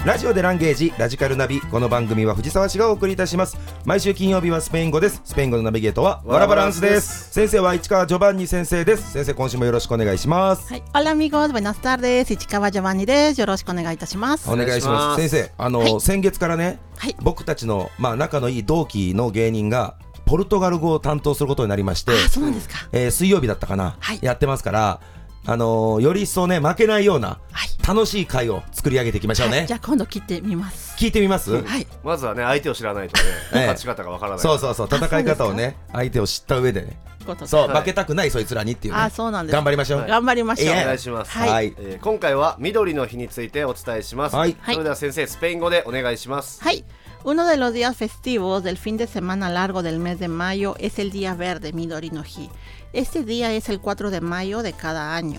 ラジオでランゲージラジカルナビ。この番組は藤沢市がお送りいたします。毎週金曜日はスペイン語です。スペイン語のナビゲートはワラバランスです。先生は市川ジョバンニ先生です。先生、今週もよろしくお願いします。 はい、Hola amigos, buenas tardes. 市川ジョバンニです。よろしくお願いいたします。 お願いします。先生、はい、先月からね、はい、僕たちの、仲のいい同期の芸人がポルトガル語を担当することになりまして、 あ、そうなんですか。 水曜日だったかな、はい、やってますから、より一層ね、負けないような、はい、楽しい回を作り上げていきましょうね。 はい、じゃあ今度聞いてみます。 聞いてみます、 はい、まずはね、相手を知らないとね、勝ち方がわからない。 そうそうそう、戦い方をね、相手を知った上でね、そう、負けたくないそいつらにっていうね。 あ、そうなんです。 頑張りましょう、 頑張りましょう。 お願いします。はい、今回は緑の日についてお伝えします。はい、それでは先生、スペイン語でお願いします。 はい。Uno de los días festivos del fin de semana largo del mes de mayo es el día verde, Midori no Hi. Este día es el 4 de mayo de cada año.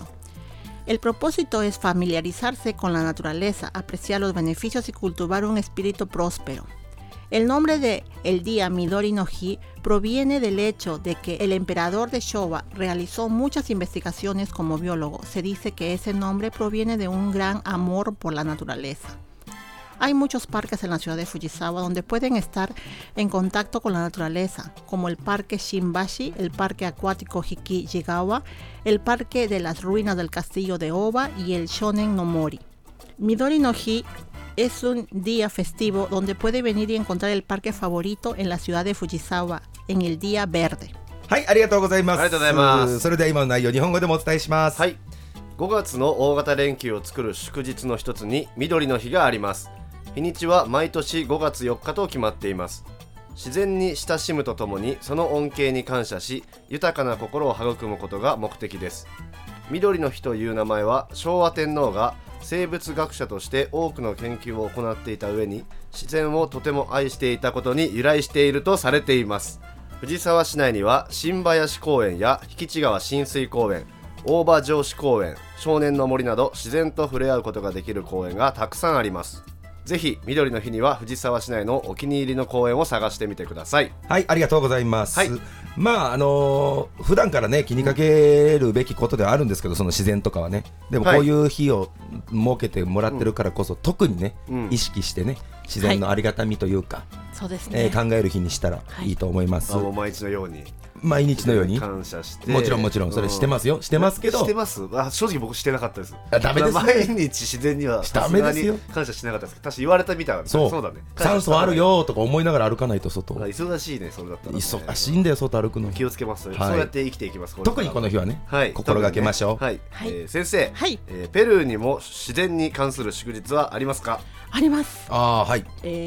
El propósito es familiarizarse con la naturaleza, apreciar los beneficios y cultivar un espíritu próspero. El nombre de el día Midori no Hi proviene del hecho de que el emperador de Showa realizó muchas investigaciones como biólogo. Se dice que ese nombre proviene de un gran amor por la naturaleza. Hay muchos parques en la ciudad de Fujisawa donde pueden estar en contacto con la naturaleza, como el parque Shinbashi, el parque acuático Hiki-Jigawa, el parque de las ruinas del castillo de Oba y el Shonen no Mori. Midori no Hi es un día festivo donde puede venir y encontrar el parque favorito en la ciudad de Fujisawa en el día verde. はい、ありがとうございます。 ありがとうございます。 それでは今の内容、日本語でもお伝えします。 はい、5月の大型連休を作る祝日の一つに緑の日があります。日にちは毎年5月4日と決まっています。自然に親しむとともにその恩恵に感謝し、豊かな心を育むことが目的です。緑の日という名前は昭和天皇が生物学者として多くの研究を行っていた上に自然をとても愛していたことに由来しているとされています。藤沢市内には新林公園や引地川親水公園、大場城址公園、少年の森など自然と触れ合うことができる公園がたくさんあります。ぜひ緑の日には藤沢市内のお気に入りの公園を探してみてください。 はい、ありがとうございます。はい、普段からね、気にかけるべきことではあるんですけど、その自然とかはね、でもこういう日を設けてもらってるからこそ、特にね、意識してね、自然のありがたみというか、 そうですね、 考える日にしたらいいと思います。 もう毎日のように感謝して、もちろんそれしてますよ、してますけど、 してます。正直僕してなかったです。 ダメですよ、 毎日自然にはダメですよ、 感謝してなかったです。確か言われたみたいな。そうだね、 酸素あるよとか思いながら歩かないと。外忙しいね、それだったら忙しいんだよ、外歩くの。 気をつけます。そうやって生きていきます。 特にこの日はね、心がけましょう。はい、 先生、ペルーにも自然に関する祝日はありますか？ あります。 はい。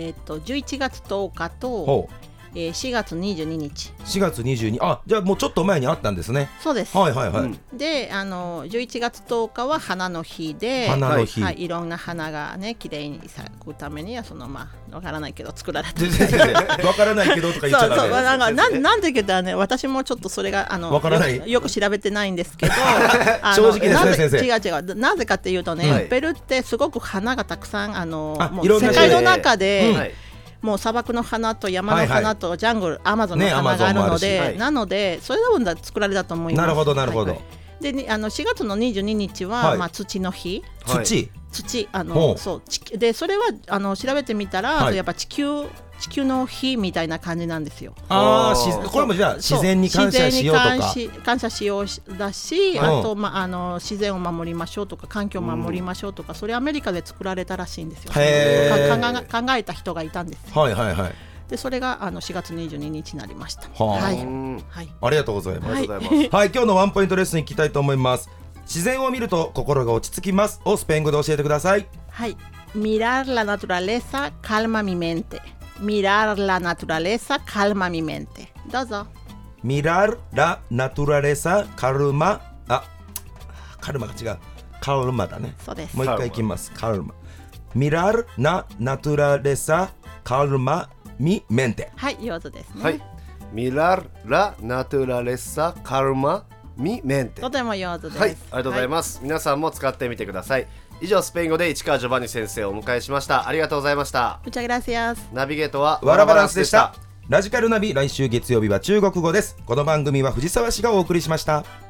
11月10日と4月22日。 4月22、じゃあもうちょっと前にあったんですね。 そうです。 はいはいはい。 で、11月10日は花の日で、いろんな花がね、きれいに咲くためには、わからないけど作られた。 わからないけどとか言っちゃダメ。 そう、なんでけどね、私もちょっとそれがわからない。 よく調べてないんですけど、 正直ですね、先生。 違う。なぜかっていうとね、ペルーってすごく花がたくさんもう世界の中で。もう砂漠の花と山の花とジャングル、アマゾンの花があるので、なのでそれの分だ作られたと思います。 なるほどなるほど。 で、4月の22日は土の日。 土そうで、それは調べてみたら、やっぱ地球の日みたいな感じなんですよ。 これもじゃあ自然に感謝しようとか、 感謝しようだし、あと自然を守りましょうとか、環境を守りましょうとか、それアメリカで作られたらしいんですよ。考えた人がいたんです。で、それが4月22日になりました。はい。 ありがとうございます。はい、今日のワンポイントレッスンいきたいと思います。自然を見ると心が落ち着きますをスペイン語で教えてください。 はい。Mirar la naturaleza calma mi mente. Mirar la naturaleza calma mi mente. どうぞ。 Mirar la naturaleza calma カルマが違う。カルマだね。 そうです。 もう一回いきます。カルマ。Mirar la naturaleza calma mi mente。 はい、上手ですね。 はい。Mirar la naturaleza calmaみメンテ。 とても上手です。 はい、ありがとうございます。皆さんも使ってみてください。以上、スペイン語で市川ジョバンニ先生をお迎えしました。ありがとうございました。 Muchas gracias。 ナビゲートはワラバランスでした。ラジカルナビ、来週月曜日は中国語です。この番組は藤沢市がお送りしました。